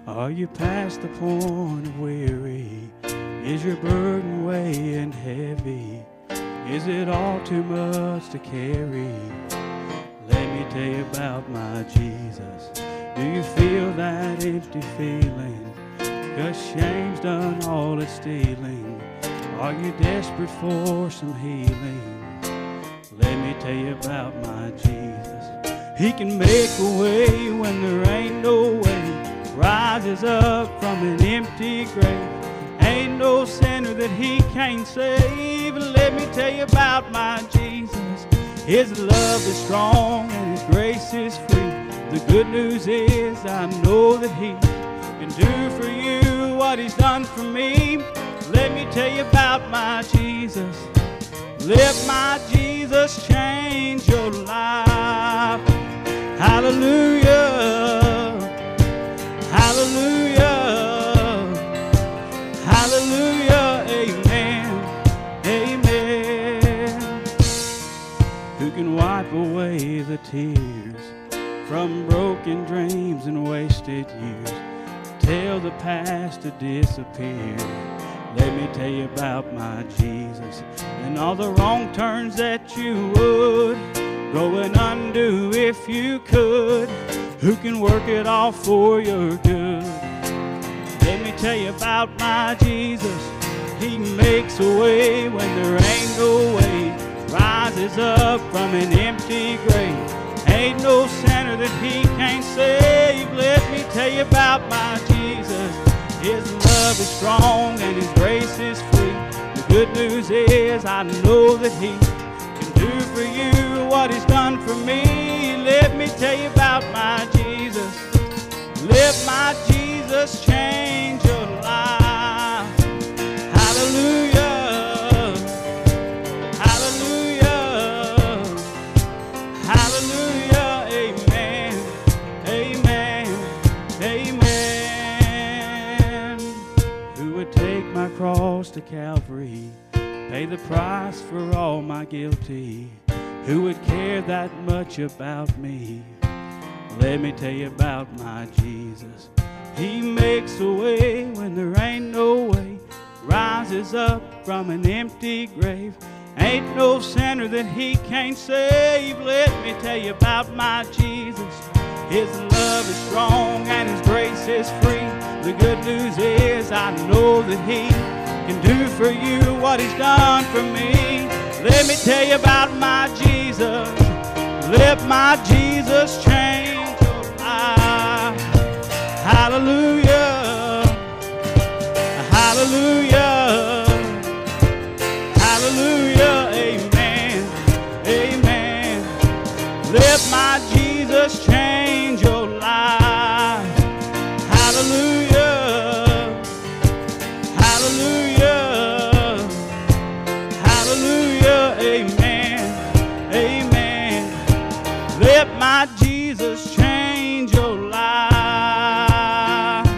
Are you past the point of weary? Is your burden weighing heavy? Is it all too much to carry? Let me tell you about my Jesus. Do you feel that empty feeling? 'Cause shame's done all its stealing. Are you desperate for some healing? Let me tell you about my Jesus. He can make a way when there ain't no way. Rises up from an empty grave. Ain't no sinner that he can't save. Let me tell you about my Jesus. His love is strong and his grace is free. The good news is I know that he can do for you what he's done for me. Let me tell you about my Jesus. Let my Jesus change your life. Hallelujah. Hallelujah. Hallelujah. Amen. Amen. Who can wipe away the tears from broken dreams and wasted years? Tell the past to disappear. Let me tell you about my Jesus. And all the wrong turns that you would go and undo if you could. Who can work it all for your good? Let me tell you about my Jesus. He makes a way when there ain't no way. Rises up from an empty grave. Ain't no sinner that he can't save. Let me tell you about my Jesus. His love is strong and his grace is free. The good news is I know that he can do for you what he's done for me. Let me tell you about my Jesus. Let my Jesus change your life. Hallelujah. Hallelujah. Hallelujah. Amen. Amen. Amen. Who would take my cross to Calvary, pay the price for all my guilty? Who would care that much about me? Let me tell you about my Jesus. He makes a way when there ain't no way. Rises up from an empty grave. Ain't no sinner that he can't save. Let me tell you about my Jesus. His love is strong and his grace is free. The good news is I know that he can do for you what he's done for me. Let me tell you about my Jesus. Let my Jesus change your life. Hallelujah. Hallelujah. Hallelujah. Amen. Amen. Let my Jesus change your life. Hallelujah. Hallelujah. Hallelujah. Amen. Amen. Let my Jesus change your life.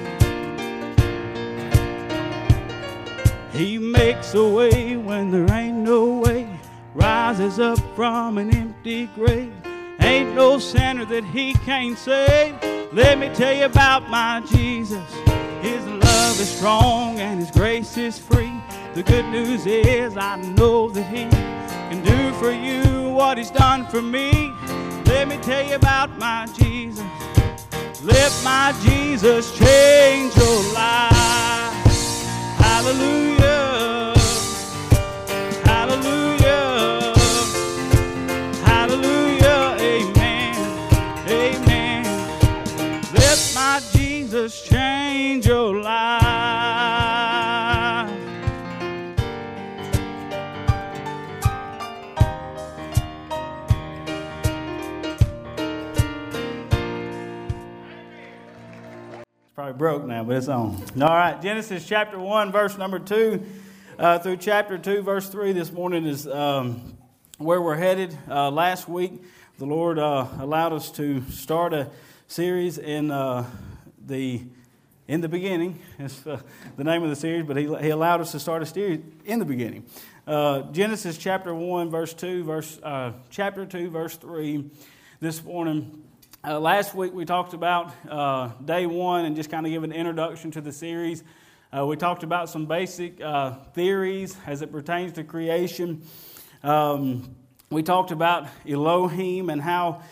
He makes a way when there ain't no way. Rises up from an empty grave. Ain't no sinner that he can't save. Let me tell you about my Jesus. His love is strong and his grace is free. The good news is I know that he can do for you what he's done for me. Let me tell you about my Jesus. Let my Jesus change your life. Hallelujah. Hallelujah. Hallelujah. Amen. Amen. Let my Jesus change your life. Probably broke now, but it's on. All right, Genesis chapter 1, verse number 2 through chapter 2, verse 3 this morning is where we're headed. Last week, the Lord allowed us to start a series in the beginning. It's the name of the series, but He allowed us to start a series in the beginning. Genesis chapter 1, verse 2, chapter 2, verse 3 this morning. Last week we talked about day one and just kind of give an introduction to the series. We talked about some basic theories as it pertains to creation. We talked about Elohim and how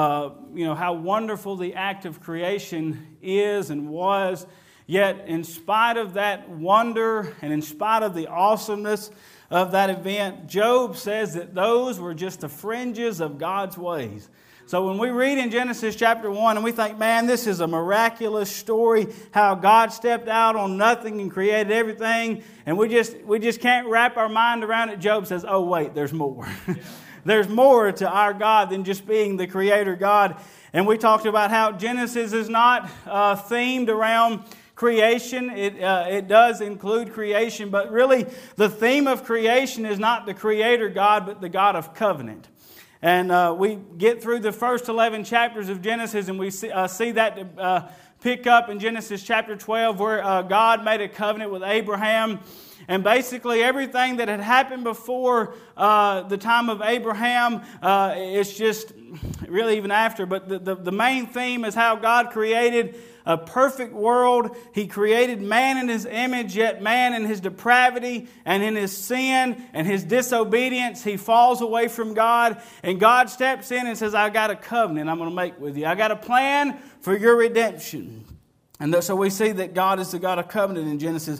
how wonderful the act of creation is and was. Yet, in spite of that wonder and in spite of the awesomeness of that event, Job says that those were just the fringes of God's ways. So when we read in Genesis chapter 1 and we think, man, this is a miraculous story, how God stepped out on nothing and created everything, and we just can't wrap our mind around it, Job says, oh wait, there's more. Yeah. There's more to our God than just being the creator God. And we talked about how Genesis is not themed around creation. It does include creation, but really the theme of creation is not the creator God, but the God of covenant. And we get through the first 11 chapters of Genesis, and we see that pick up in Genesis chapter 12, where God made a covenant with Abraham. And basically everything that had happened before the time of Abraham, it's just really even after. But the main theme is how God created a perfect world. He created man in His image, yet man in his depravity and in his sin and his disobedience, he falls away from God. And God steps in and says, I got a covenant I'm going to make with you. I got a plan for your redemption. And so we see that God is the God of covenant in Genesis.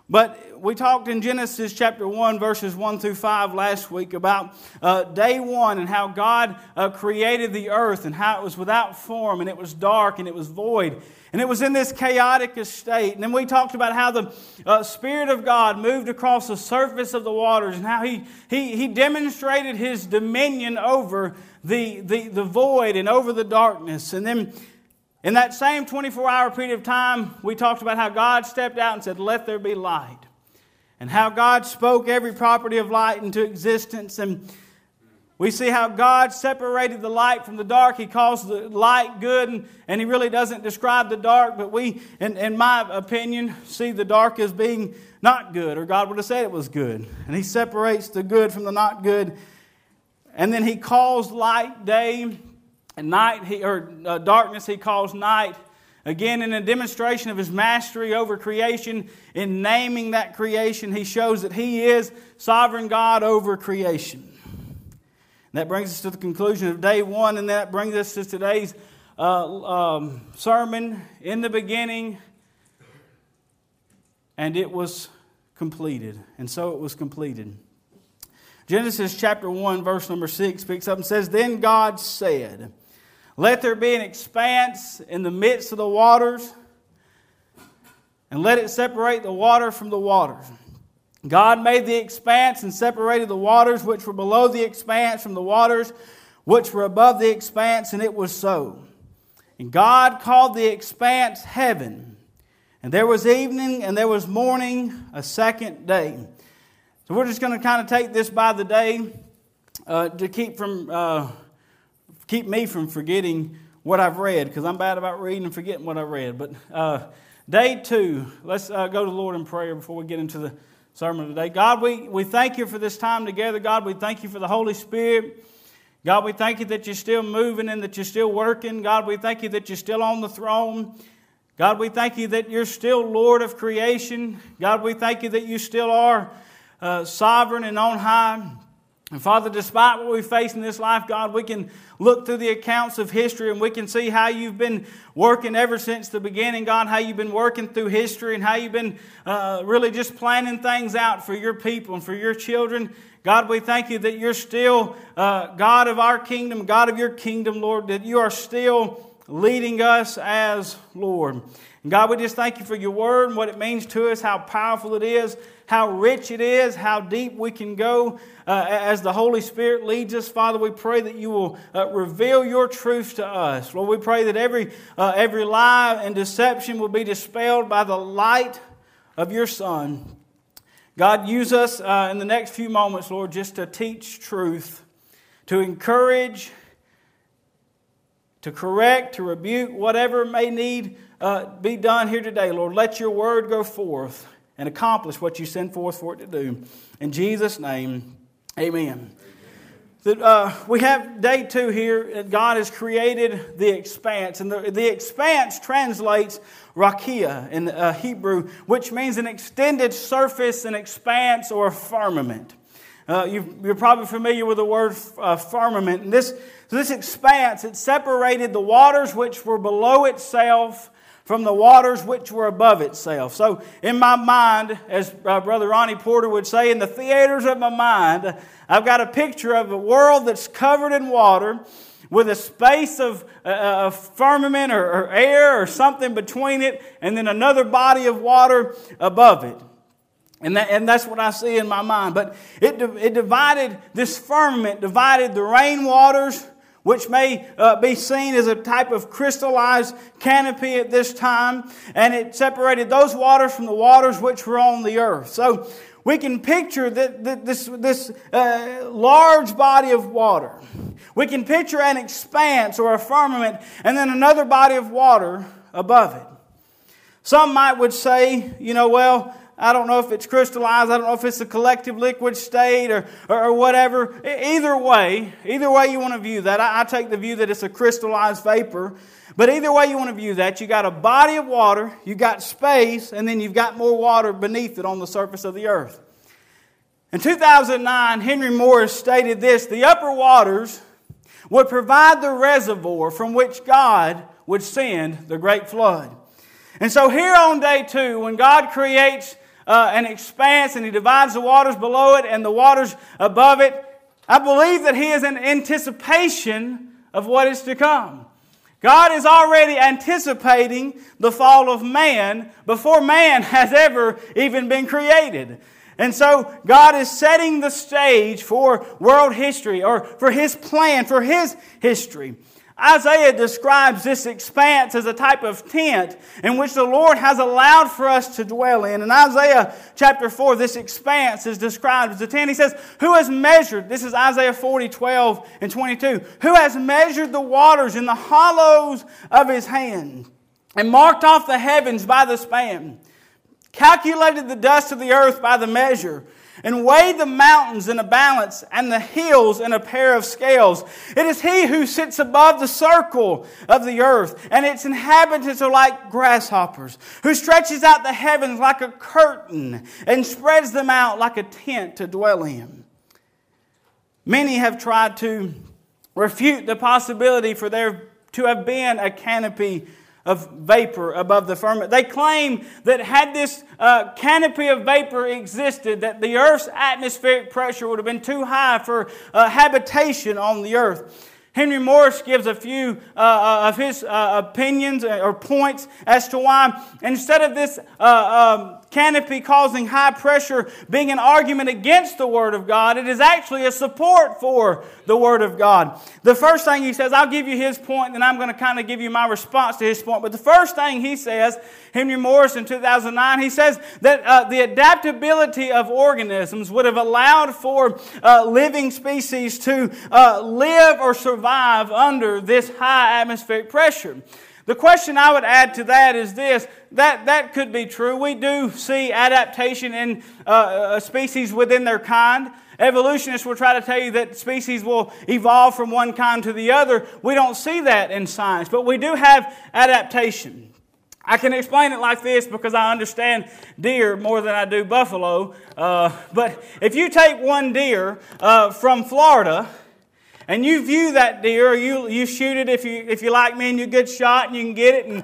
But we talked in Genesis chapter 1, verses 1 through 5 last week about day one and how God created the earth and how it was without form and it was dark and it was void. And it was in this chaotic state. And then we talked about how the Spirit of God moved across the surface of the waters and how He demonstrated His dominion over the void and over the darkness. And then in that same 24-hour period of time, we talked about how God stepped out and said, let there be light. And how God spoke every property of light into existence. And we see how God separated the light from the dark. He calls the light good, and He really doesn't describe the dark. But we, in my opinion, see the dark as being not good, or God would have said it was good. And He separates the good from the not good. And then He calls light day, and darkness He calls night. Again, in a demonstration of His mastery over creation, in naming that creation, He shows that He is sovereign God over creation. And that brings us to the conclusion of day one, and that brings us to today's sermon. In the beginning, and it was completed. And so it was completed. Genesis chapter 1, verse number 6 picks up and says, Then God said, Let there be an expanse in the midst of the waters, and let it separate the water from the waters. God made the expanse and separated the waters which were below the expanse from the waters which were above the expanse, and it was so. And God called the expanse heaven. And there was evening and there was morning, a second day. So we're just going to kind of take this by the day to keep me from forgetting what I've read, because I'm bad about reading and forgetting what I read. But day 2, let's go to the Lord in prayer before we get into the sermon today. God, we thank You for this time together. God, we thank You for the Holy Spirit. God, we thank You that You're still moving and that You're still working. God, we thank You that You're still on the throne. God, we thank You that You're still Lord of creation. God, we thank You that You still are sovereign and on high. And Father, despite what we face in this life, God, we can look through the accounts of history and we can see how You've been working ever since the beginning, God, how You've been working through history and how You've been really just planning things out for Your people and for Your children. God, we thank You that You're still God of our kingdom, God of Your kingdom, Lord, that You are still leading us as Lord. And God, we just thank You for Your word and what it means to us, how powerful it is, how rich it is, how deep we can go as the Holy Spirit leads us. Father, we pray that You will reveal Your truth to us. Lord, we pray that every lie and deception will be dispelled by the light of Your Son. God, use us in the next few moments, Lord, just to teach truth, to encourage, to correct, to rebuke, whatever may need be done here today. Lord, let Your word go forth and accomplish what You send forth for it to do. In Jesus' name, amen. We have day 2 here. God has created the expanse. And the expanse translates rakia in Hebrew, which means an extended surface, an expanse, or a firmament. You're probably familiar with the word firmament. And this expanse, it separated the waters which were below itself from the waters which were above itself. So in my mind, as Brother Ronnie Porter would say, in the theaters of my mind, I've got a picture of a world that's covered in water with a space of firmament or air or something between it, and then another body of water above it. And that's what I see in my mind. But it divided, this firmament divided the rain waters, which may be seen as a type of crystallized canopy at this time. And it separated those waters from the waters which were on the earth. So we can picture this large body of water. We can picture an expanse or a firmament and then another body of water above it. Some would say, well, I don't know if it's crystallized. I don't know if it's a collective liquid state or whatever. Either way you want to view that. I take the view that it's a crystallized vapor. But either way you want to view that, you got a body of water, you got space, and then you've got more water beneath it on the surface of the earth. In 2009, Henry Morris stated this: the upper waters would provide the reservoir from which God would send the great flood. And so here on day 2, when God creates an expanse and He divides the waters below it and the waters above it, I believe that He is in anticipation of what is to come. God is already anticipating the fall of man before man has ever even been created. And so God is setting the stage for world history, or for His plan, for His history. Isaiah describes this expanse as a type of tent in which the Lord has allowed for us to dwell in. In Isaiah chapter 4, this expanse is described as a tent. He says, who has measured, this is Isaiah 40:12 and 22, who has measured the waters in the hollows of His hand and marked off the heavens by the span, calculated the dust of the earth by the measure, and weighed the mountains in a balance and the hills in a pair of scales. It is He who sits above the circle of the earth, and its inhabitants are like grasshoppers, who stretches out the heavens like a curtain and spreads them out like a tent to dwell in. Many have tried to refute the possibility for there to have been a canopy of vapor above the firmament. They claim that had this canopy of vapor existed, that the earth's atmospheric pressure would have been too high for habitation on the earth. Henry Morris gives a few of his opinions or points as to why, instead of this canopy causing high pressure being an argument against the Word of God, it is actually a support for the Word of God. The first thing he says, I'll give you his point, then I'm going to kind of give you my response to his point. But the first thing he says, Henry Morris in 2009, he says that the adaptability of organisms would have allowed for living species to live or survive under this high atmospheric pressure. The question I would add to that is this, that could be true. We do see adaptation in species within their kind. Evolutionists will try to tell you that species will evolve from one kind to the other. We don't see that in science, but we do have adaptation. I can explain it like this because I understand deer more than I do buffalo. But if you take one deer from Florida, and you view that deer, or you shoot it if you like me and you're a good shot and you can get it and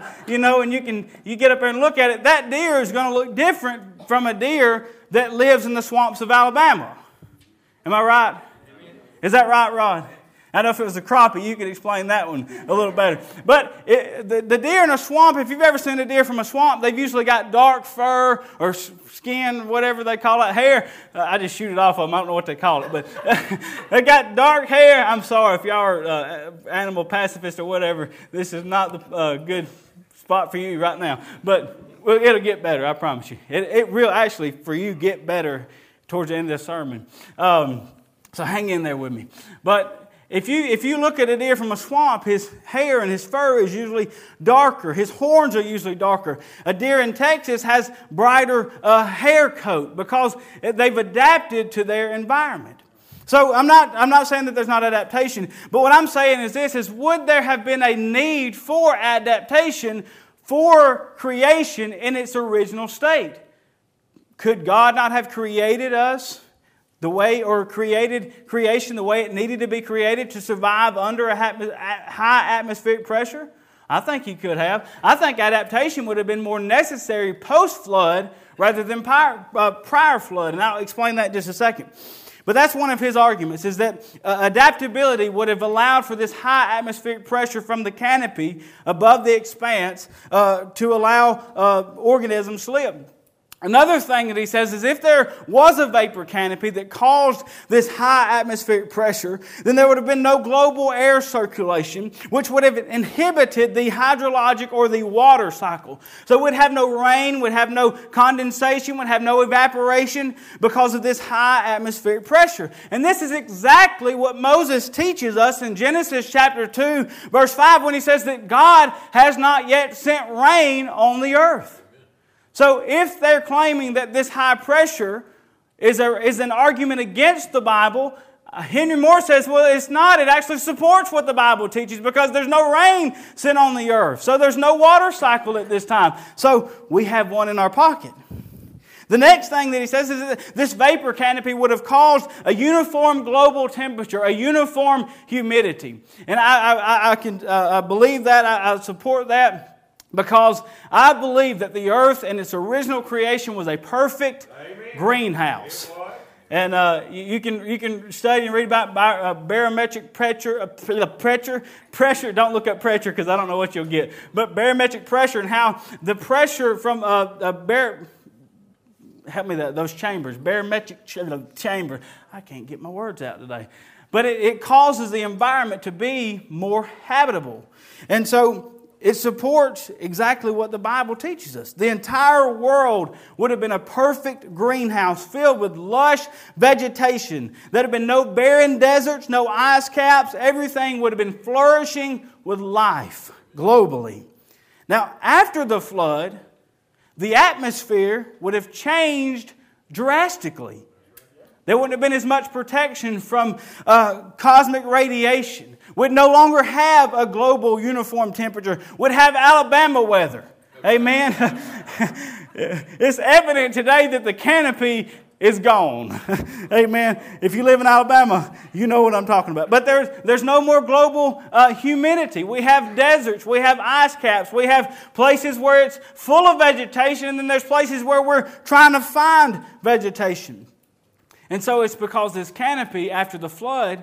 you get up there and look at it, that deer is going to look different from a deer that lives in the swamps of Alabama. Am I right? Is that right, Rod? I know if it was a crappie, you could explain that one a little better. But the deer in a swamp, if you've ever seen a deer from a swamp, they've usually got dark fur or skin, whatever they call it, hair. I just shoot it off of them. I don't know what they call it. But they got dark hair. I'm sorry if y'all are animal pacifists or whatever. This is not the good spot for you right now. But it'll get better, I promise you. It will actually, for you, get better towards the end of the sermon. So hang in there with me. But if you look at a deer from a swamp, his hair and his fur is usually darker. His horns are usually darker. A deer in Texas has brighter hair coat because they've adapted to their environment. So I'm not saying that there's not adaptation, but what I'm saying is this, is would there have been a need for adaptation for creation in its original state? Could God not have created us the way, or created creation the way it needed to be created to survive under a high atmospheric pressure? I think He could have. I think adaptation would have been more necessary post-flood rather than prior flood, and I'll explain that in just a second. But that's one of his arguments, is that adaptability would have allowed for this high atmospheric pressure from the canopy above the expanse to allow organisms to live. Another thing that he says is if there was a vapor canopy that caused this high atmospheric pressure, then there would have been no global air circulation, which would have inhibited the hydrologic or the water cycle. So we'd have no rain, we'd have no condensation, we'd have no evaporation because of this high atmospheric pressure. And this is exactly what Moses teaches us in Genesis chapter 2, verse 5, when he says that God has not yet sent rain on the earth. So if they're claiming that this high pressure is an argument against the Bible, Henry Moore says, well, it's not. It actually supports what the Bible teaches because there's no rain sent on the earth. So there's no water cycle at this time. So we have one in our pocket. The next thing that he says is that this vapor canopy would have caused a uniform global temperature, a uniform humidity. And I can believe that. I support that. Because I believe that the earth in its original creation was a perfect greenhouse. And you can study and read about barometric pressure. Don't look up pressure because I don't know what you'll get. But barometric pressure and how the pressure from those chambers, barometric chamber. I can't get my words out today. But it causes the environment to be more habitable. And so it supports exactly what the Bible teaches us. The entire world would have been a perfect greenhouse filled with lush vegetation. There'd have been no barren deserts, no ice caps. Everything would have been flourishing with life globally. Now, after the flood, the atmosphere would have changed drastically. There wouldn't have been as much protection from cosmic radiation. We'd no longer have a global uniform temperature. We'd have Alabama weather. Amen. It's evident today that the canopy is gone. Amen. If you live in Alabama, you know what I'm talking about. But there's no more global humidity. We have deserts. We have ice caps. We have places where it's full of vegetation, and then there's places where we're trying to find vegetation. And so it's because this canopy, after the flood,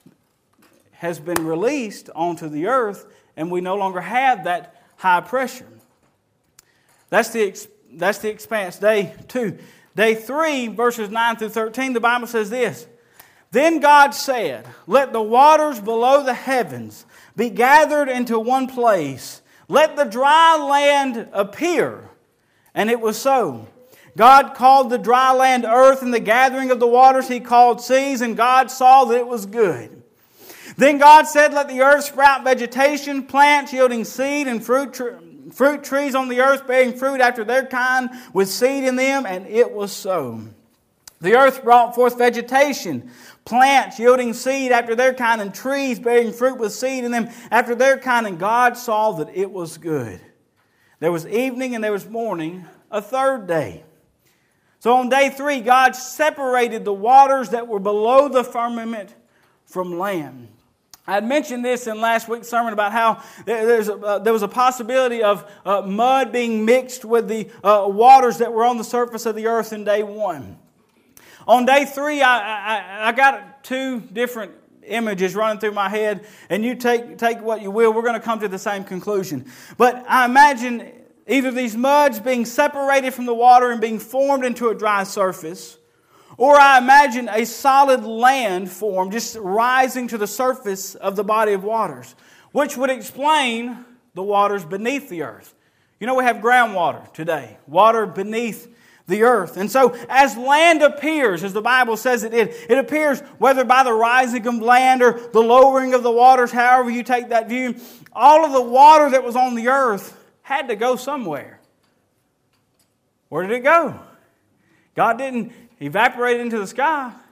has been released onto the earth, and we no longer have that high pressure. That's the expanse. Day 2. Day 3, verses 9 through 13, the Bible says this. Then God said, let the waters below the heavens be gathered into one place. Let the dry land appear. And it was so. God called the dry land earth, and the gathering of the waters He called seas, and God saw that it was good. Then God said, let the earth sprout vegetation, plants yielding seed, and fruit trees on the earth bearing fruit after their kind with seed in them, and it was so. The earth brought forth vegetation, plants yielding seed after their kind, and trees bearing fruit with seed in them after their kind, and God saw that it was good. There was evening and there was morning, a third day. So on day 3, God separated the waters that were below the firmament from land. I had mentioned this in last week's sermon about how there was a possibility of mud being mixed with the waters that were on the surface of the earth in day 1. On day 3, I got 2 different images running through my head, and you take what you will. We're going to come to the same conclusion. But I imagine either these muds being separated from the water and being formed into a dry surface, or I imagine a solid land form just rising to the surface of the body of waters, which would explain the waters beneath the earth. You know, we have groundwater today, water beneath the earth. And so as land appears, as the Bible says it appears whether by the rising of land or the lowering of the waters, however you take that view, all of the water that was on the earth had to go somewhere. Where did it go? God didn't evaporate into the sky.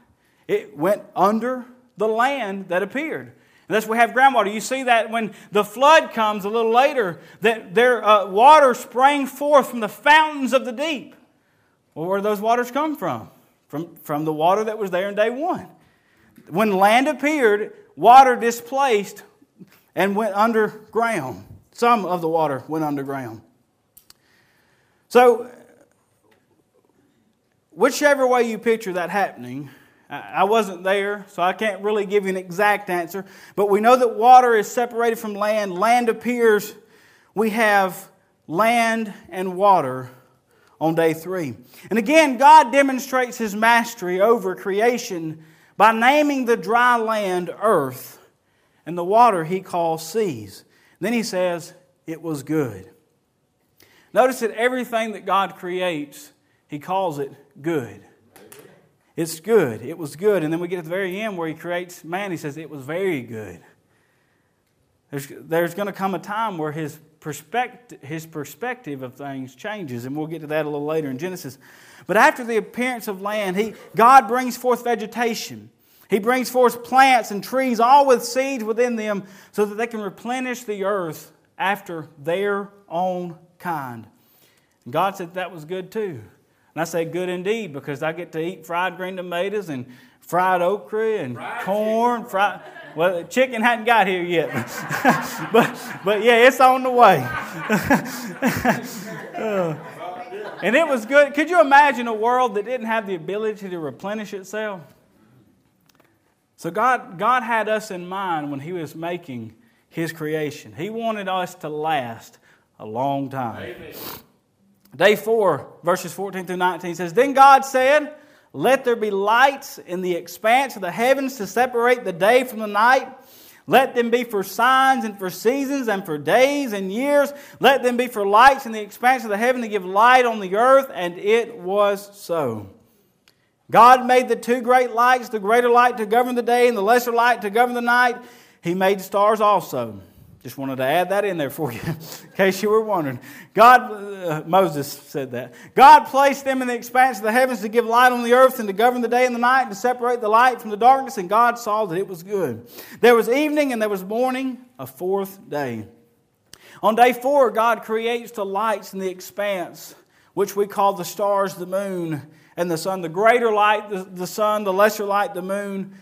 It went under the land that appeared. And that's why we have groundwater. You see that when the flood comes a little later, that their water sprang forth from the fountains of the deep. Well, where do those waters come from? From the water that was there in day one. When land appeared, water displaced and went underground. Some of the water went underground. So, whichever way you picture that happening, I wasn't there, so I can't really give you an exact answer. But we know that water is separated from land. Land appears. We have land and water on day 3. And again, God demonstrates His mastery over creation by naming the dry land earth and the water He calls seas. Then He says, it was good. Notice that everything that God creates, He calls it good. It's good. It was good. And then we get to the very end where He creates man. He says, it was very good. There's going to come a time where His perspective of things changes. And we'll get to that a little later in Genesis. But after the appearance of land, God brings forth vegetation. He brings forth plants and trees, all with seeds within them, so that they can replenish the earth after their own kind. And God said that was good too. And I say good indeed, because I get to eat fried green tomatoes and fried okra and corn. Well, chicken hadn't got here yet. but yeah, it's on the way. And it was good. Could you imagine a world that didn't have the ability to replenish itself? So God had us in mind when He was making His creation. He wanted us to last a long time. Amen. Day 4, verses 14 through 19 says, Then God said, Let there be lights in the expanse of the heavens to separate the day from the night. Let them be for signs and for seasons and for days and years. Let them be for lights in the expanse of the heaven to give light on the earth. And it was so. God made the 2 great lights, the greater light to govern the day and the lesser light to govern the night. He made the stars also. Just wanted to add that in there for you, in case you were wondering. Moses said that. God placed them in the expanse of the heavens to give light on the earth and to govern the day and the night and to separate the light from the darkness. And God saw that it was good. There was evening and there was morning, a 4th day. On day 4, God creates the lights in the expanse, which we call the stars, the moon, and the sun. The greater light, the sun, the lesser light, the moon,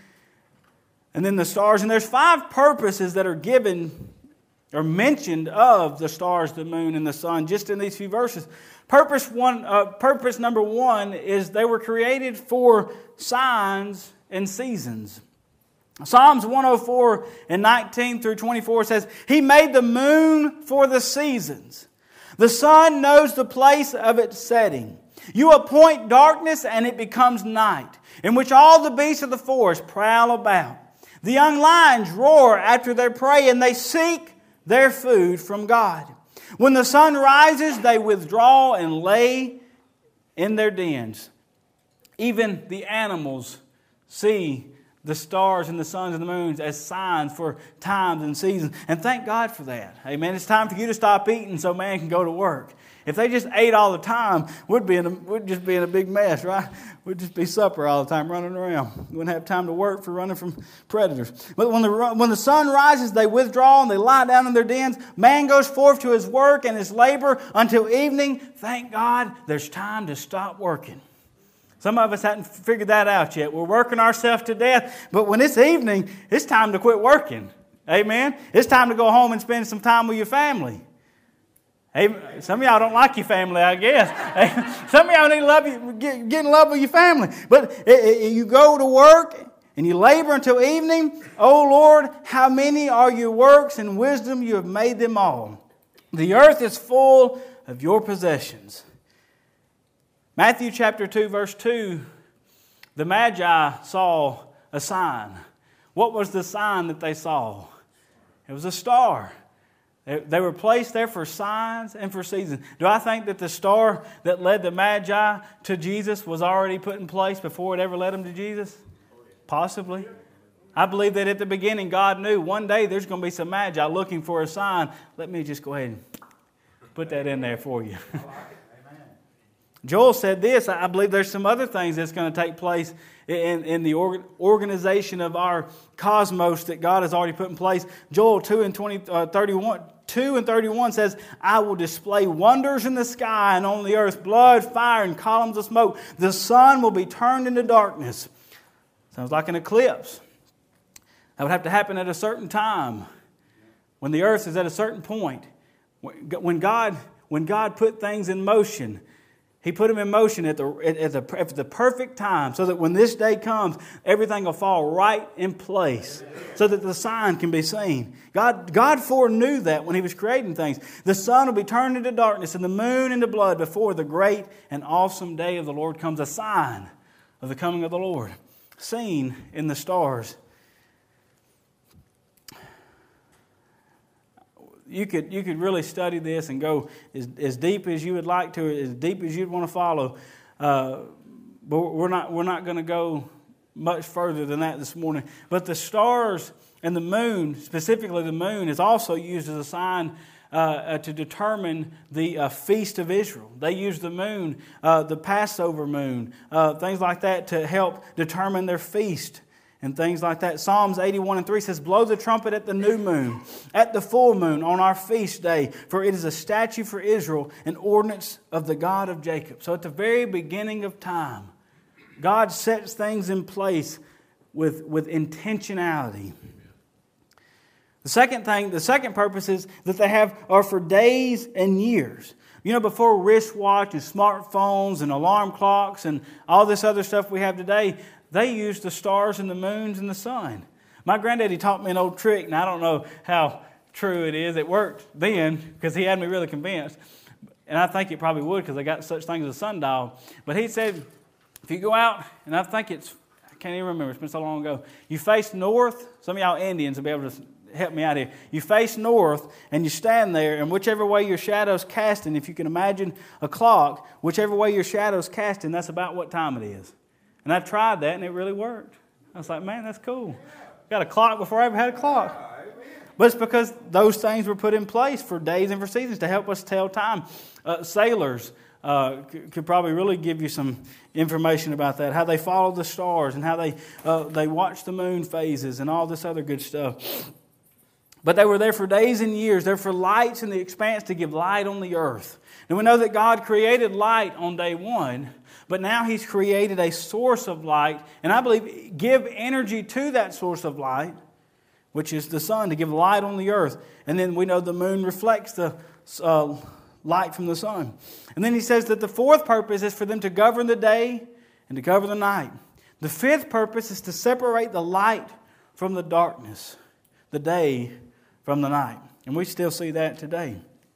and then the stars. And there's 5 purposes that are given or mentioned of the stars, the moon, and the sun just in these few verses. Purpose number 1 is they were created for signs and seasons. Psalms 104 and 19 through 24 says, He made the moon for the seasons. The sun knows the place of its setting. You appoint darkness and it becomes night, in which all the beasts of the forest prowl about. The young lions roar after their prey, and they seek their food from God. When the sun rises, they withdraw and lay in their dens. Even the animals see the stars and the suns and the moons as signs for times and seasons. And thank God for that. Amen. It's time for you to stop eating so man can go to work. If they just ate all the time, we'd just be in a big mess, right? We'd just be supper all the time running around. We wouldn't have time to work for running from predators. But when the sun rises, they withdraw and they lie down in their dens. Man goes forth to his work and his labor until evening. Thank God there's time to stop working. Some of us haven't figured that out yet. We're working ourselves to death. But when it's evening, it's time to quit working. Amen? It's time to go home and spend some time with your family. Hey, some of y'all don't like your family, I guess. Some of y'all need to get in love with your family. But you go to work and you labor until evening. Oh Lord, how many are your works, and wisdom you have made them all. The earth is full of your possessions. Matthew chapter 2, verse 2, the Magi saw a sign. What was the sign that they saw? It was a star. They were placed there for signs and for seasons. Do I think that the star that led the Magi to Jesus was already put in place before it ever led them to Jesus? Possibly. I believe that at the beginning God knew one day there's going to be some Magi looking for a sign. Let me just go ahead and put that in there for you. Joel said this. I believe there's some other things that's going to take place in the organization of our cosmos that God has already put in place. Joel 2 and 31 says, I will display wonders in the sky and on the earth, blood, fire, and columns of smoke. The sun will be turned into darkness. Sounds like an eclipse. That would have to happen at a certain time, when the earth is at a certain point. When God put things in motion, He put them in motion at the perfect time, so that when this day comes, everything will fall right in place, so that the sign can be seen. God foreknew that when He was creating things. The sun will be turned into darkness and the moon into blood before the great and awesome day of the Lord comes, a sign of the coming of the Lord, seen in the stars. You could really study this and go as deep as you would like to, as deep as you'd want to follow. But we're not going to go much further than that this morning. But the stars and the moon, specifically the moon, is also used as a sign to determine the feast of Israel. They use the moon, the Passover moon, things like that, to help determine their feast and things like that. Psalms 81 and 3 says, blow the trumpet at the new moon, at the full moon, on our feast day, for it is a statute for Israel, an ordinance of the God of Jacob. So at the very beginning of time, God sets things in place with intentionality. The second purpose is that they are for days and years. You know, before wristwatch and smartphones and alarm clocks and all this other stuff we have today, they used the stars and the moons and the sun. My granddaddy taught me an old trick, and I don't know how true it is. It worked then because he had me really convinced. And I think it probably would because they got such things as a sundial. But he said, if you go out, and I can't even remember, it's been so long ago. You face north. Some of y'all Indians will be able to help me out here. You face north and you stand there, and whichever way your shadow's casting, if you can imagine a clock, whichever way your shadow's casting, that's about what time it is. And I tried that, and it really worked. I was like, man, that's cool. Got a clock before I ever had a clock. But it's because those things were put in place for days and for seasons to help us tell time. Sailors could probably really give you some information about that, how they follow the stars and how they watch the moon phases and all this other good stuff. But they were there for days and years. They're for lights in the expanse to give light on the earth. And we know that God created light on day one, but now He's created a source of light, and I believe give energy to that source of light, which is the sun, to give light on the earth. And then we know the moon reflects the light from the sun. And then He says that the fourth purpose is for them to govern the day and to govern the night. The fifth purpose is to separate the light from the darkness, the day from the night. And we still see that today.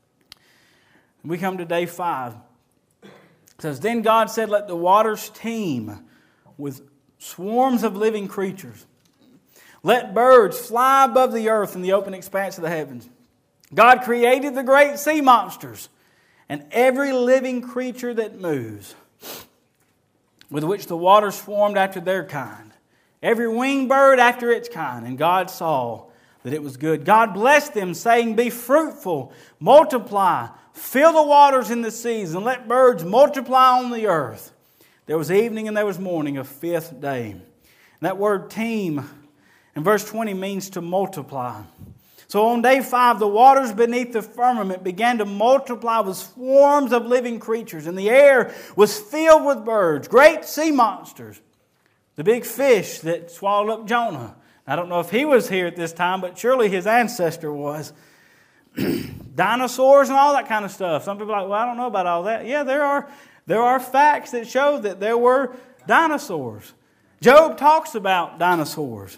We come to day 5. It says, then God said, let the waters teem with swarms of living creatures. Let birds fly above the earth in the open expanse of the heavens. God created the great sea monsters and every living creature that moves, with which the waters swarmed after their kind. Every winged bird after its kind. And God saw that it was good. God blessed them, saying, be fruitful, multiply, fill the waters in the seas, and let birds multiply on the earth. There was evening and there was morning, a fifth day. And that word teem in verse 20 means to multiply. So on day 5, the waters beneath the firmament began to multiply with swarms of living creatures, and the air was filled with birds, great sea monsters, the big fish that swallowed up Jonah. I don't know if he was here at this time, but surely his ancestor was. Dinosaurs and all that kind of stuff. Some people are like, well, I don't know about all that. Yeah, there are facts that show that there were dinosaurs. Job talks about dinosaurs.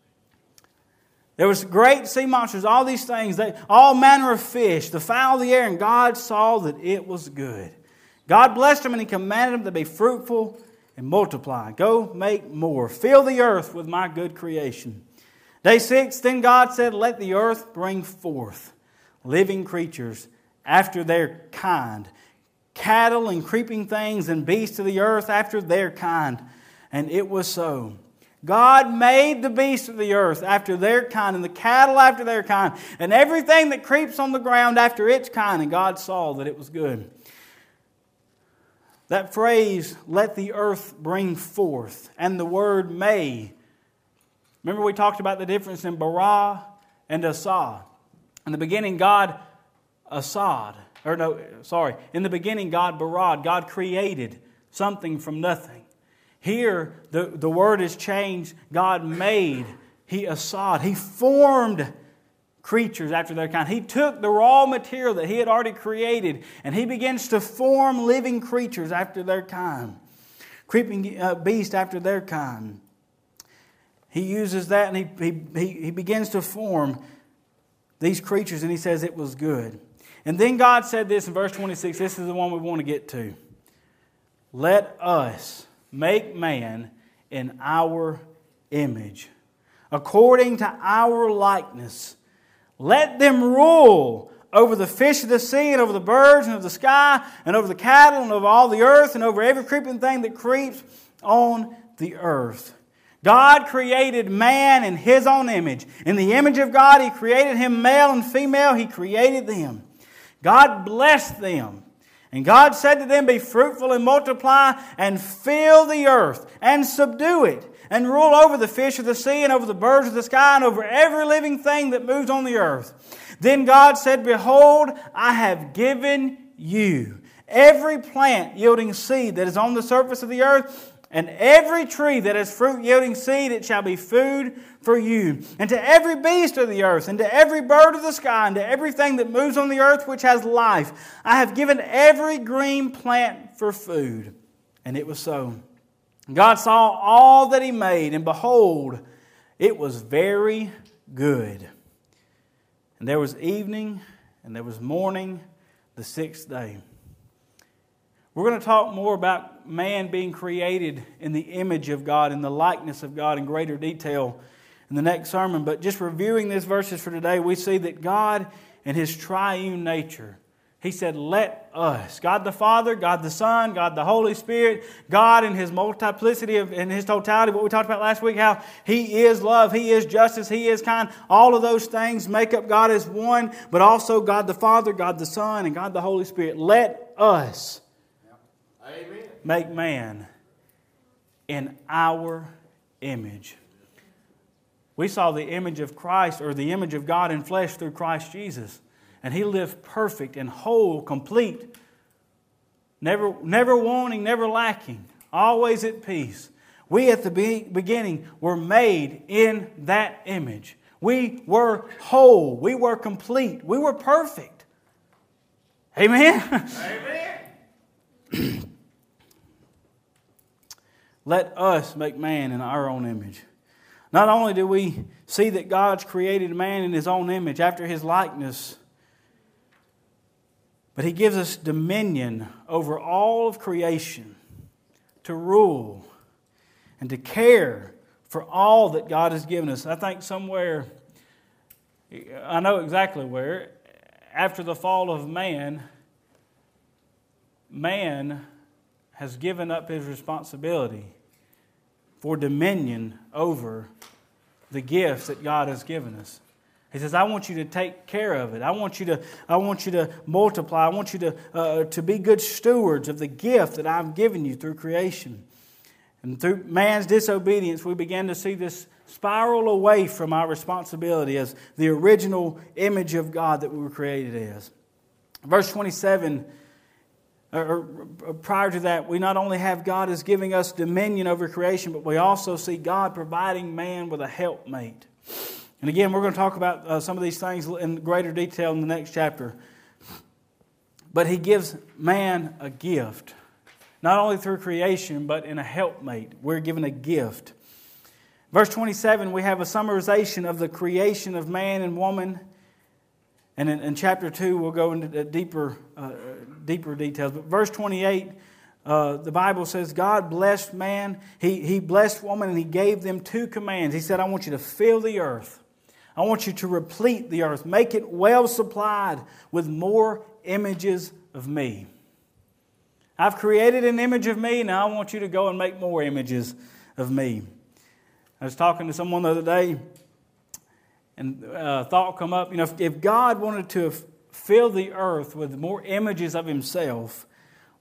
There was great sea monsters, all these things, all manner of fish, the fowl of the air, and God saw that it was good. God blessed them and He commanded them to be fruitful and multiply. Go make more. Fill the earth with my good creation. Day 6, then God said, let the earth bring forth living creatures after their kind, cattle and creeping things and beasts of the earth after their kind. And it was so. God made the beasts of the earth after their kind, and the cattle after their kind, and everything that creeps on the ground after its kind. And God saw that it was good. That phrase, let the earth bring forth, and the word may. Remember we talked about the difference in bara and asa. In the beginning, God asad. In the beginning, God barad. God created something from nothing. Here, the word is changed. God made. He asad. He formed creatures after their kind. He took the raw material that He had already created, and He begins to form living creatures after their kind. Creeping beasts after their kind. He uses that, and he begins to form these creatures, and He says it was good. And then God said this in verse 26. This is the one we want to get to. Let us make man in our image, according to our likeness. Let them rule over the fish of the sea, and over the birds, and of the sky, and over the cattle, and over all the earth, and over every creeping thing that creeps on the earth. God created man in His own image. In the image of God, He created him, male and female. He created them. God blessed them. And God said to them, be fruitful and multiply, and fill the earth, and subdue it, and rule over the fish of the sea, and over the birds of the sky, and over every living thing that moves on the earth. Then God said, behold, I have given you every plant yielding seed that is on the surface of the earth, and every tree that has fruit yielding seed, it shall be food for you. And to every beast of the earth, and to every bird of the sky, and to everything that moves on the earth which has life, I have given every green plant for food. And it was so. God saw all that He made, and behold, it was very good. And there was evening, and there was morning, the sixth day. We're going to talk more about man being created in the image of God, in the likeness of God in greater detail in the next sermon. But just reviewing these verses for today, we see that God in His triune nature, He said, let us. God the Father, God the Son, God the Holy Spirit, God in His multiplicity, in His totality, what we talked about last week, how He is love, He is justice, He is kind. All of those things make up God as one, but also God the Father, God the Son, and God the Holy Spirit. Let us make man in our image. We saw the image of Christ, or the image of God in flesh through Christ Jesus. And He lived perfect and whole, complete, never wanting, never lacking, always at peace. We at the beginning were made in that image. We were whole. We were complete. We were perfect. Amen? Amen. Let us make man in our own image. Not only do we see that God's created man in His own image, after His likeness, but He gives us dominion over all of creation, to rule and to care for all that God has given us. I think somewhere, I know exactly where, after the fall of man has given up his responsibility for dominion over the gifts that God has given us. He says, I want you to take care of it. I want you to multiply. I want you to be good stewards of the gift that I've given you through creation. And through man's disobedience, we began to see this spiral away from our responsibility as the original image of God that we were created as. Verse 27, or prior to that, we not only have God as giving us dominion over creation, but we also see God providing man with a helpmate. And again, we're going to talk about some of these things in greater detail in the next chapter. But He gives man a gift, not only through creation, but in a helpmate. We're given a gift. Verse 27, we have a summarization of the creation of man and woman. And in chapter 2, we'll go into deeper details. But verse 28, the Bible says, God blessed man. He blessed woman, and He gave them two commands. He said, I want you to fill the earth. I want you to replete the earth. Make it well supplied with more images of me. I've created an image of me. Now I want you to go and make more images of me. I was talking to someone the other day, and thought come up, if God wanted to fill the earth with more images of Himself,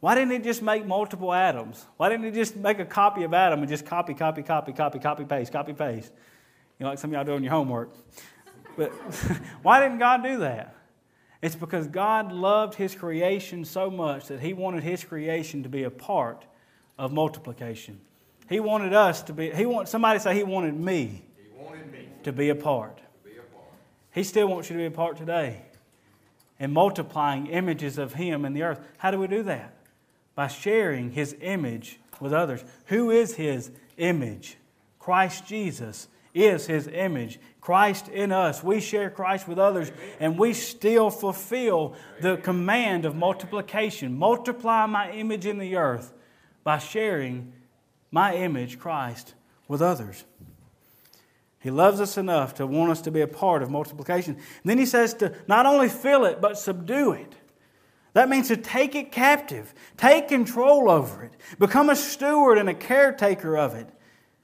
Why didn't He just make multiple Adams? Why didn't He just make a copy of Adam and just copy, paste? You know, like some of y'all do on your homework. But why didn't God do that? It's because God loved His creation so much that He wanted His creation to be a part of multiplication. He wanted us to be, somebody say He wanted me, to be a part. He still wants you to be a part today. And multiplying images of Him in the earth. How do we do that? By sharing His image with others. Who is His image? Christ Jesus is His image. Christ in us. We share Christ with others, and we still fulfill the command of multiplication. Multiply my image in the earth by sharing my image, Christ, with others. He loves us enough to want us to be a part of multiplication. And then He says to not only fill it, but subdue it. That means to take it captive, take control over it, become a steward and a caretaker of it.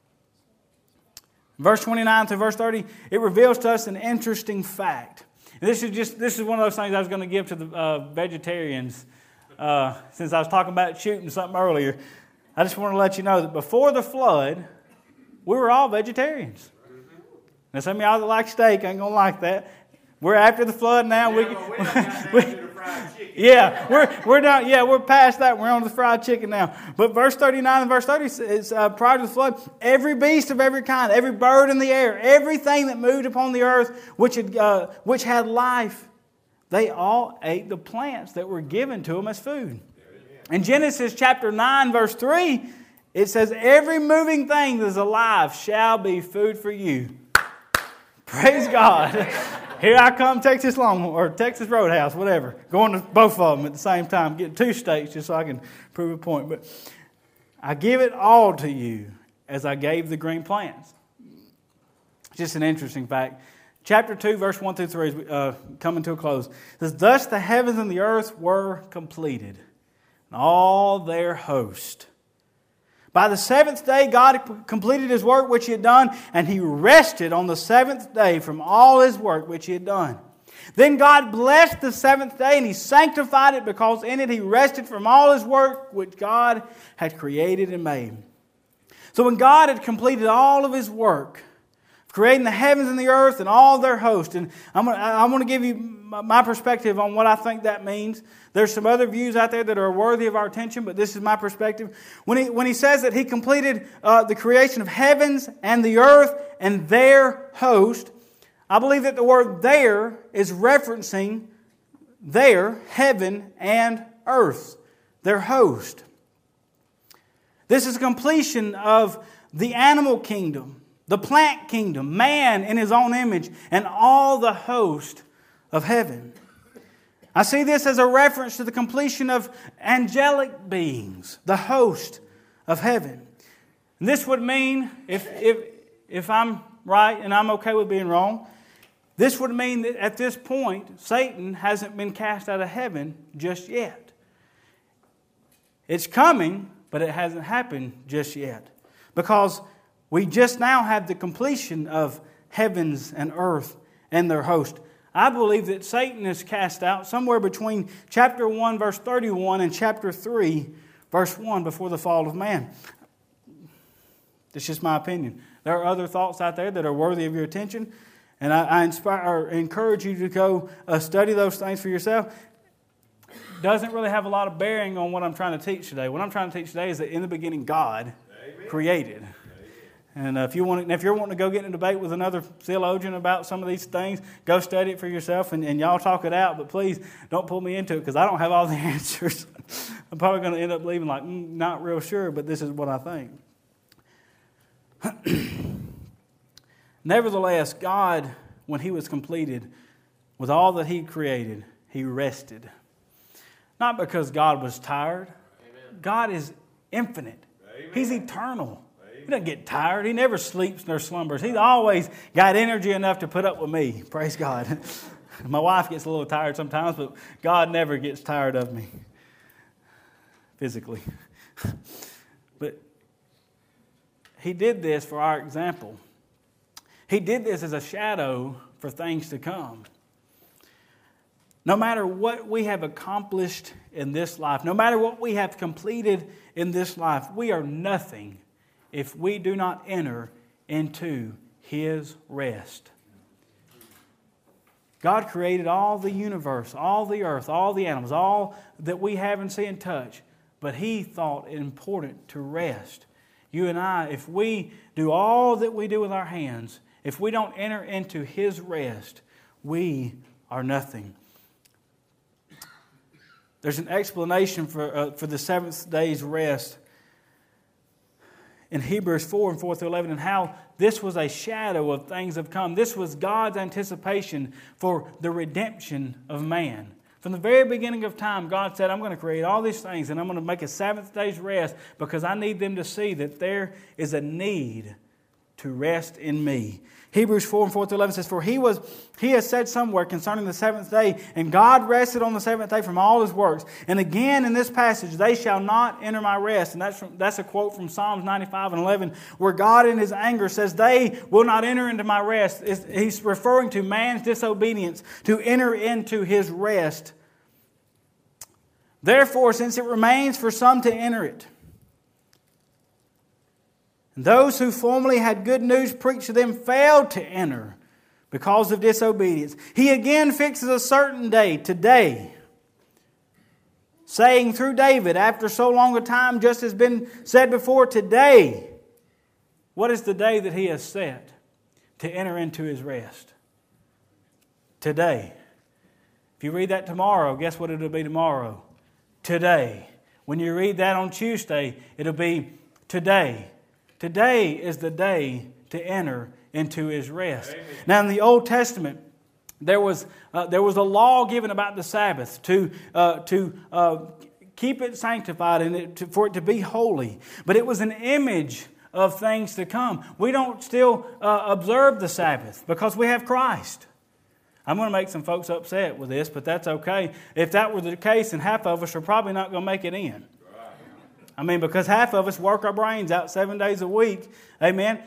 Verse 29 through verse 30, it reveals to us an interesting fact. And this is one of those things I was going to give to the vegetarians since I was talking about shooting something earlier. I just want to let you know that before the flood, we were all vegetarians. Now some of y'all that like steak ain't going to like that. We're after the flood now. We're not. Yeah, we're past that. We're on the fried chicken now. But verse 39 and verse 30 is prior to the flood, every beast of every kind, every bird in the air, everything that moved upon the earth, which had life, they all ate the plants that were given to them as food. In Genesis chapter 9, verse 3, it says, every moving thing that is alive shall be food for you. Praise God. Here I come, Texas Longhorn, or Texas Roadhouse, whatever. Going to both of them at the same time, getting 2 steaks just so I can prove a point. But I give it all to you as I gave the green plants. Just an interesting fact. Chapter 2, verse 1 through 3 is coming to a close. It says, thus the heavens and the earth were completed, and all their host. By the 7th day, God completed His work which He had done, and He rested on the 7th day from all His work which He had done. Then God blessed the 7th day, and He sanctified it, because in it He rested from all His work which God had created and made. So when God had completed all of His work, creating the heavens and the earth and all their host, and I'm going to give you my perspective on what I think that means. There's some other views out there that are worthy of our attention, but this is my perspective. When he says that He completed the creation of heavens and the earth and their host, I believe that the word there is referencing their heaven and earth, their host. This is completion of the animal kingdom, the plant kingdom, man in his own image, and all the host of heaven. I see this as a reference to the completion of angelic beings, the host of heaven. And this would mean, if I'm right and I'm okay with being wrong, this would mean that at this point, Satan hasn't been cast out of heaven just yet. It's coming, but it hasn't happened just yet. Because we just now have the completion of heavens and earth and their host. I believe that Satan is cast out somewhere between chapter 1, verse 31 and chapter 3, verse 1 before the fall of man. That's just my opinion. There are other thoughts out there that are worthy of your attention, and I encourage you to go study those things for yourself. Doesn't really have a lot of bearing on what I'm trying to teach today. What I'm trying to teach today is that in the beginning God created. And if you're wanting to go get in a debate with another theologian about some of these things, go study it for yourself and y'all talk it out. But please don't pull me into it because I don't have all the answers. I'm probably going to end up leaving like, not real sure, but this is what I think. Nevertheless, God, when He was completed with all that He created, He rested. Not because God was tired. Amen. God is infinite. Amen. He's eternal. He doesn't get tired. He never sleeps nor slumbers. He's always got energy enough to put up with me. Praise God. My wife gets a little tired sometimes, but God never gets tired of me physically. But He did this for our example. He did this as a shadow for things to come. No matter what we have accomplished in this life, no matter what we have completed in this life, we are nothing if we do not enter into His rest. God created all the universe, all the earth, all the animals, all that we have and see and touch, but He thought it important to rest. You and I, if we do all that we do with our hands, if we don't enter into His rest, we are nothing. There's an explanation for the seventh day's rest in Hebrews 4 and 4 through 11, and how this was a shadow of things to come. This was God's anticipation for the redemption of man. From the very beginning of time, God said, I'm going to create all these things, and I'm going to make a seventh day's rest because I need them to see that there is a need to rest in me. Hebrews 4 and 4 through 11 says, For he has said somewhere concerning the seventh day, and God rested on the seventh day from all His works. And again in this passage, they shall not enter my rest. And that's a quote from Psalms 95 and 11, where God in His anger says, they will not enter into my rest. He's referring to man's disobedience to enter into His rest. Therefore, since it remains for some to enter it, and those who formerly had good news preached to them failed to enter because of disobedience, He again fixes a certain day, today, saying through David, after so long a time, just as been said before, today. What is the day that He has set to enter into His rest? Today. If you read that tomorrow, guess what it'll be tomorrow? Today. When you read that on Tuesday, it'll be today. Today is the day to enter into His rest. Amen. Now in the Old Testament, there was a law given about the Sabbath to keep it sanctified and for it to be holy. But it was an image of things to come. We don't still observe the Sabbath because we have Christ. I'm going to make some folks upset with this, but that's okay. If that were the case, then half of us are probably not going to make it in. I mean, because half of us work our brains out 7 days a week. Amen?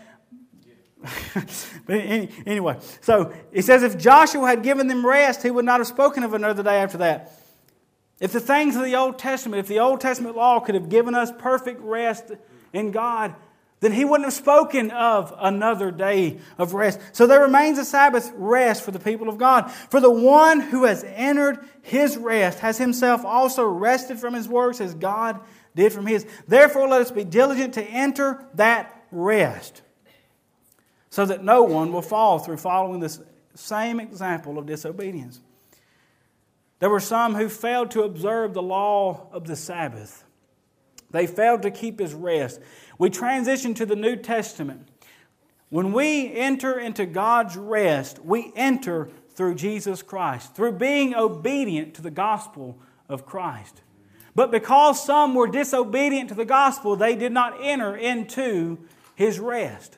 But anyway, so it says, if Joshua had given them rest, he would not have spoken of another day after that. If the things of the Old Testament, if the Old Testament law could have given us perfect rest in God, then He wouldn't have spoken of another day of rest. So there remains a Sabbath rest for the people of God. For the one who has entered His rest has himself also rested from his works as God did from His. Therefore let us be diligent to enter that rest, so that no one will fall through following this same example of disobedience. There were some who failed to observe the law of the Sabbath. They failed to keep His rest. We transition to the New Testament. When we enter into God's rest, we enter through Jesus Christ, through being obedient to the gospel of Christ. But because some were disobedient to the gospel, they did not enter into His rest.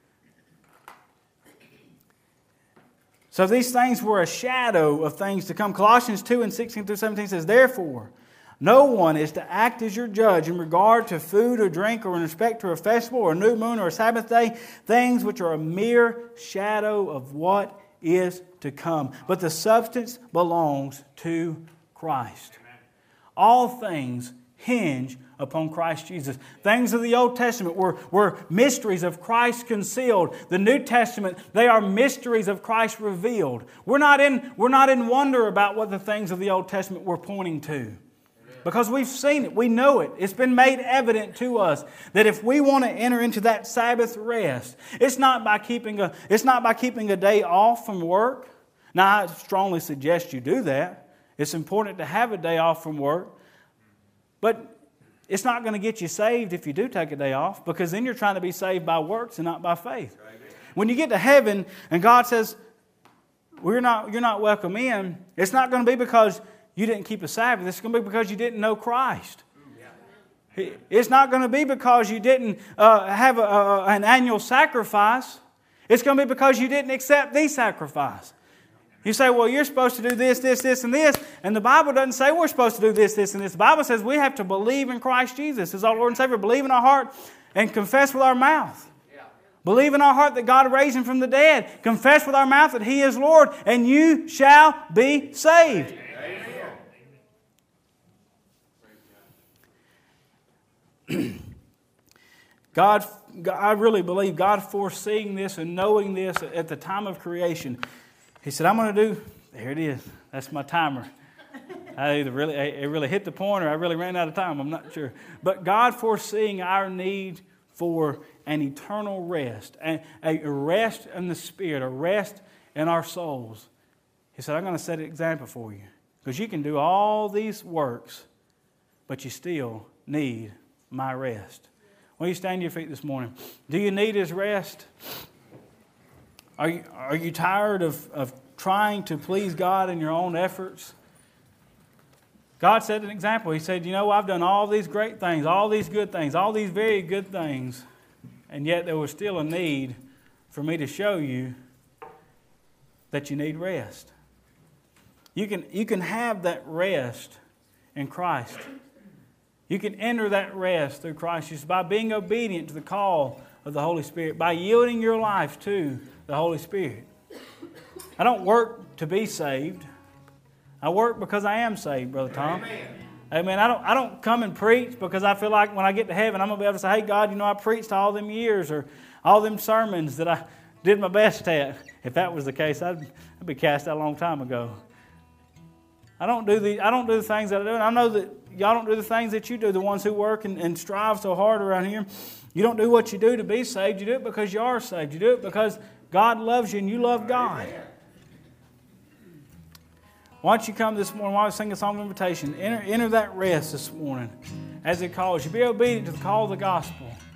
So these things were a shadow of things to come. Colossians 2 and 16 through 17 says, Therefore, no one is to act as your judge in regard to food or drink or in respect to a festival or a new moon or a Sabbath day, things which are a mere shadow of what is to come. But the substance belongs to Christ. All things hinge upon Christ Jesus. Things of the Old Testament were mysteries of Christ concealed. The New Testament, they are mysteries of Christ revealed. We're not in wonder about what the things of the Old Testament were pointing to. Because we've seen it, we know it. It's been made evident to us that if we want to enter into that Sabbath rest, it's not by keeping a day off from work. Now, I strongly suggest you do that. It's important to have a day off from work. But it's not going to get you saved if you do take a day off, because then you're trying to be saved by works and not by faith. When you get to heaven and God says, you're not welcome in, it's not going to be because you didn't keep a Sabbath. It's going to be because you didn't know Christ. It's not going to be because you didn't have an annual sacrifice. It's going to be because you didn't accept the sacrifice. You say, well, you're supposed to do this, this, this, and this. And the Bible doesn't say we're supposed to do this, this, and this. The Bible says we have to believe in Christ Jesus as our Lord and Savior. Believe in our heart and confess with our mouth. Yeah. Believe in our heart that God raised Him from the dead. Confess with our mouth that He is Lord, and you shall be saved. Amen. I really believe God foreseeing this and knowing this at the time of creation. He said, I'm going to do, there it is. That's my timer. It really hit the point or I really ran out of time. I'm not sure. But God foreseeing our need for an eternal rest, a rest in the Spirit, a rest in our souls. He said, I'm going to set an example for you. Because you can do all these works, but you still need my rest. Will you stand to your feet this morning? Do you need His rest? Are you tired of trying to please God in your own efforts? God set an example. He said, I've done all these great things, all these good things, all these very good things, and yet there was still a need for me to show you that you need rest. You can have that rest in Christ. You can enter that rest through Christ just by being obedient to the call of the Holy Spirit, by yielding your life to the Holy Spirit. I don't work to be saved. I work because I am saved, Brother Tom. Amen. I don't come and preach because I feel like when I get to heaven, I'm going to be able to say, hey, God, I preached all them years or all them sermons that I did my best at. If that was the case, I'd be cast out a long time ago. I don't do the things that I do. And I know that y'all don't do the things that you do, the ones who work and strive so hard around here. You don't do what you do to be saved. You do it because you are saved. You do it because God loves you and you love God. Why don't you come this morning while I sing a song of invitation? Enter that rest this morning as it calls you. Be obedient to the call of the gospel.